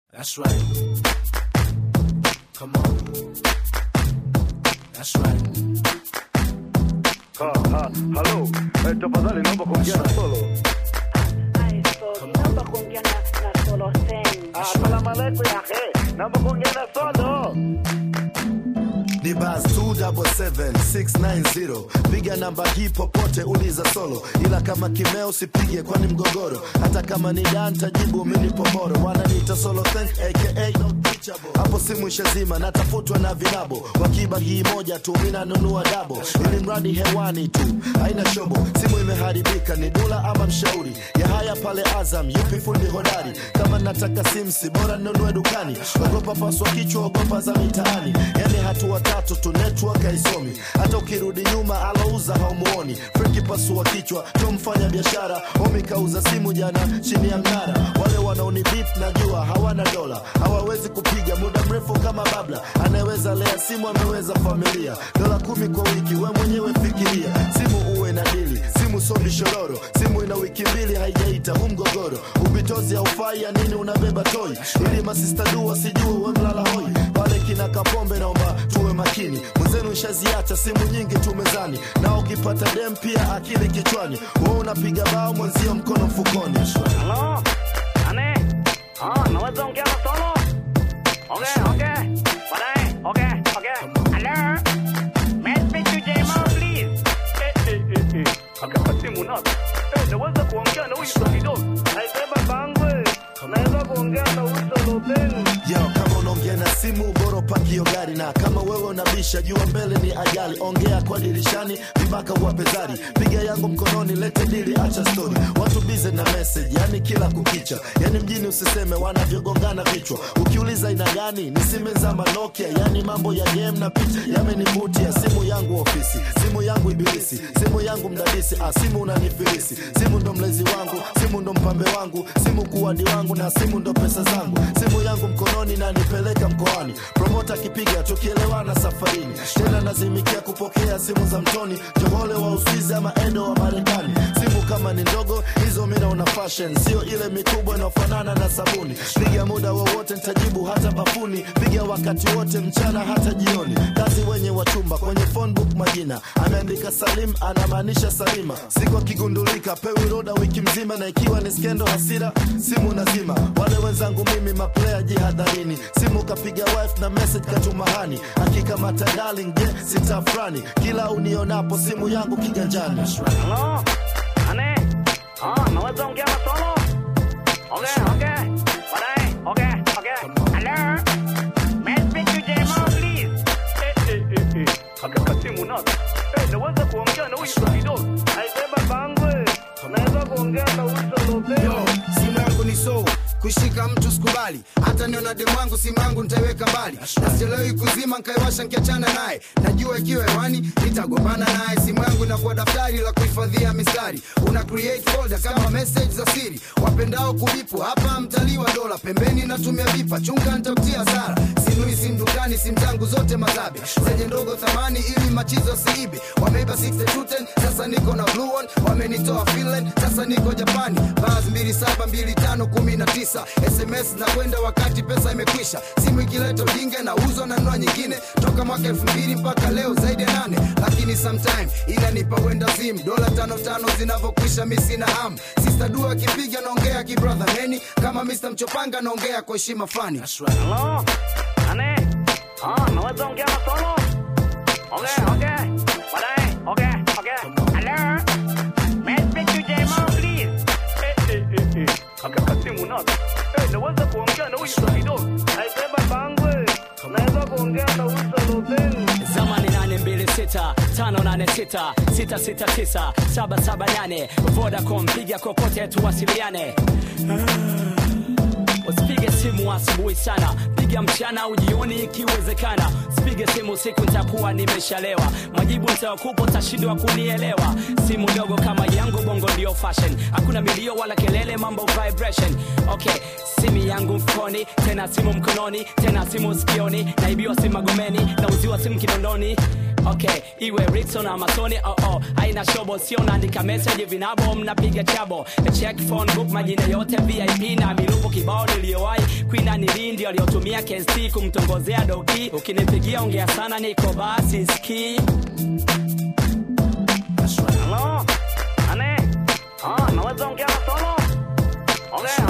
That's right. Come on. That's right. Hello. Tafadhali naomba kuongea na Solo. Naomba kuongea na Solo Sen. Asalamu alaykum ya akhi. Naomba kuongea na Solo. Ni buzz 277-690. Piga namba hii popote uliza Solo. Ila kama kimeo sipige kwani mgogoro. Hata kama ni Dan tajibu mimi pomoro. Wananiita Solo Thank aka no teachable. Hapo simu ishazima natafutwa na vinabo. Wakiba hii moja tu mimi nanunua dabo. Ili mradi hewani tu haina shobo. Simu imeharibika ni dula ama mshauri. Ya haya pale Azam yupi fundi hodari. Kama nataka simsi bora ninunue dukani. Ogopa paswa kichwa ogopa za mitaani. Yani hatua tatu tu network haisomi. Hata ukirudi nyuma alouza haumuoni. Freaky pasua kichwa tumfanya biashara. Omi kauza simu jana chini ya mnara. Wale wanaoni beat najua hawana dola. Hawawezi kupiga muda mrefu kama babla. Anaweza lea simu ameweza familia. $10 kwa wiki we mwenyewe fikiria. Simu uwe na dili. Simu sobi shororo. Simu ina wiki 2 haijaita mgogoro. Ubitozi haufai ya nini unabeba toy. Ili masista dua sijue we mlala hoi. Pale kina Kapombe naomba tuwe makini. Mwenzenu shaziacha simu nyingi tu mezani. Na ukipata dem pia akili kichwani. Wewe unapiga bao mwenzio mkono mfukoni. Hello. Ane. Naweza ongea na Solo. Okay. Baadaye. Okay. Hello. May I speak to Jamal please? Akapa simu na. Naweza kuongea na huyu kidogo. Haisema bangwe. Naweza kuongea na huyu Solo Ben. Yo, kama unaongea na simu bora pakio gari. Na kama wewe unabisha jua mbele ni ajali. Ongea kwa dirishani vibaka uwapezari. Piga yangu mkononi lete dili acha story. Watu busy na message yani kila kukicha. Yani mjini usiseme wanavyogongana vichwa. Ukiuliza ina gani ni simu za Nokia. Yani mambo ya game na picha yamenivutia. Simu yangu ofisi, simu yangu ibilisi, simu yangu mdadisi. Simu unanifilisi. Simu ndo mlezi wangu, simu ndo mpambe wangu, simu kuwadi wangu na simu ndo pesa zangu. Simu yangu mkononi na nipeleka mkoani. Promota kipiga tukielewana safarini. Tena nazimikia kupokea simu za mtoni. Johole wa Uswizi ama Edo wa Marekani. Simu kama ni ndogo hizo mimi naona fashion. Sio ile mikubwa inafanana na sabuni. Piga muda wowote nitajibu hata bafuni. Piga wakati wote mchana hata jioni. Kazi wenye wachumba kwenye phone book majina. Ameandika Salim anamaanisha Salima. Siku kigundulika pewi roda wiki mzima. Na ikiwa ni skendo hasira simu nazima. Wale wenzangu mimi maplayer jihadharini. Simu kapiga wife na message katumahani. Hakika matadali je sitafrani. Kila unionapo simu yangu kiganjani. Hello. Ane. Naweza ongea na Solo. Okay. Baadaye. Okay. Hello. May I speak to Jamal please? Akapa simu na. Naweza kuongea na huyu kidogo. Haisema bangwe. Naweza kuongea na huyu Solo Ben. Yo, simu yangu ni so kushika mtu sikubali. Hata niona demu wangu simu yangu nitaiweka mbali. Nasielewi kuzima nkaiwasha nkiachana naye. Najua ikiwa hewani nitagombana naye. Simu yangu inakuwa daftari la kuhifadhia mistari. Una create folder kama message za siri. Wapendao kulipu hapa mtalii wa dola. Pembeni natumia vipa chunga nitakutia hasara. Sinui simu dukani simu zangu zote mazabe. Zenye ndogo thamani ili machizo siibe. Wameiba 6210 sasa niko na blue one. Wamenitoa Finland sasa niko Japani. Bars 272519. SMS na kwenda wakati pesa imekwisha. Simu ikileta ujinga na uzo na nua nyingine. Toka mwaka 2000 mpaka leo zaidi ya 8. Lakini sometime inanipa wenda zim. $55 zinavokwisha mimi sina ham. Sister Dua kipiga naongea ki brother Manny. Kama Mr. Mchopanga naongea kwa heshima fani. Hello. Ane. Naweza ongea na Solo. Okay. Baadaye. Okay. Hello. May I speak to Jamal please? Akapa simu na. Naweza kuongea na huyu kidogo. Haisema bangwe. Naweza kuongea na huyu Solo Ben. Zamani 826 586 669 778 Vodacom piga kokote tuwasiliane. Usipige simu asubuhi sana, piga mchana au jioni ikiwezekana. Usipige simu usiku nitakuwa nimeshalewa. Majibu nitakupa utashindwa kunielewa. Simu ndogo kama yangu bongo ndio fashion. Hakuna milio wala kelele mambo vibration. Okay, simu yangu mfukoni, tena simu mkononi, tena simu sikioni. Naibiwa simu Magomeni, nauziwa simu Kinondoni. Okay, iwe Rickson ama Sony, haina shobo, sio naandika message vinabo mnapiga chabo. Check phone book majina yote VIP na milupo kibao niliyowahi. Queen Anilini ndio aliyotumia KST kumtongozea doki. Ukinipigia ongea sana niko basi ski. Hello? Ane? Naweza ongea na solo? Okay,